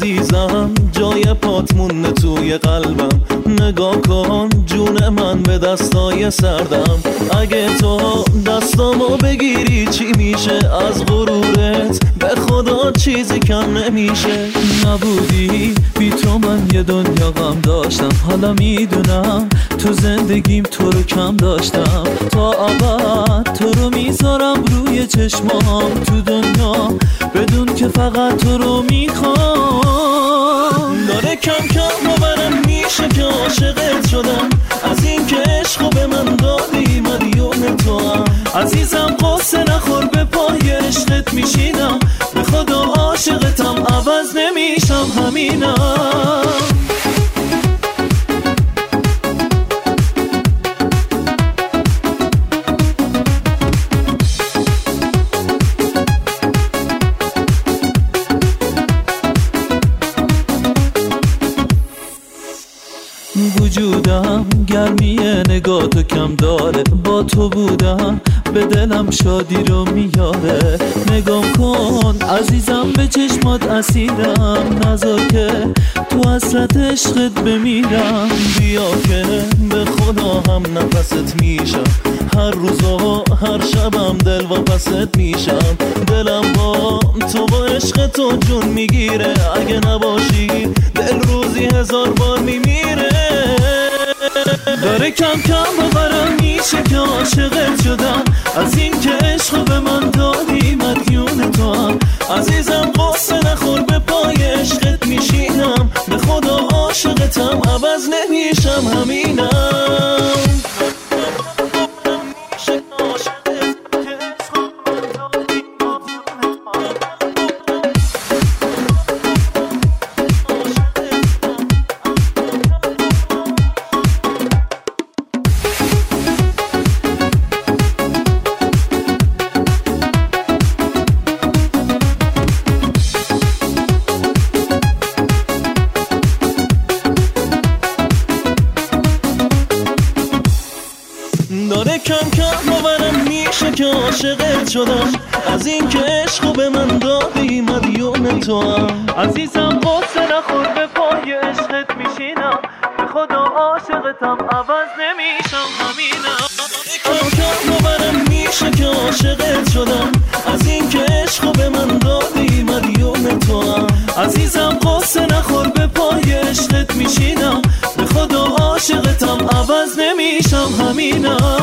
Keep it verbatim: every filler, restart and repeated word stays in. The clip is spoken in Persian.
عزیزم جای پات مونده توی قلبم، نگاه کن جون من به دستای سردم. اگه تو دستامو بگیری چی میشه از غرورت؟ به خدا چیزی کم نمیشه. نبودی بی تو من یه دنیا غم داشتم، حالا میدونم تو زندگیم تو رو کم داشتم. تا ابد تو رو میذارم روی چشمام تو دنیا، بدون که فقط تو رو میخوام. داره کم کم باورم میشه که عاشقت شدم، از این که عشقو به من دادی مدیون تو هم. عزیزم قصه نخور به پای عشقت میشینم، به خدا عاشقتم عوض نمیشم همینم. وجودم گرمی نگاه تو کم داره، با تو بودم به دلم شادی رو میاره. نگام کن عزیزم به چشمات اسیرم، نذار که تو حسرت عشقت بمیرم. بیا که به خدا هم نفست میشم، هر روز و هر شبم دل واپست میشم. دلم با تو با عشق تو جون میگیره، اگه نباشی دل روزی هزار بار میمیره. داره کم کم باورم میشه که عاشقت شدم، از این که عشق به من دادی مدیون تو هم. عزیزم قصه نخور به پای عشقت میشینم، به خدا عاشقتم عوض نمیشم همینم. داره کم کم باورم میشه که عاشقت شدم، از این که عشقو به من دادی مدیون تو هم. عزیزم قصه نخور به پای عشقت میشینم، به خدا عاشقتم عوض نمیشم همینم. کم کم باورم میشه که عاشقت شدم، از این که عشقو به من دادی مدیون تو هم. عزیزم قصه نخور به پای عشقت میشینم، به خدا عاشقتم عوض نمیشم همینم.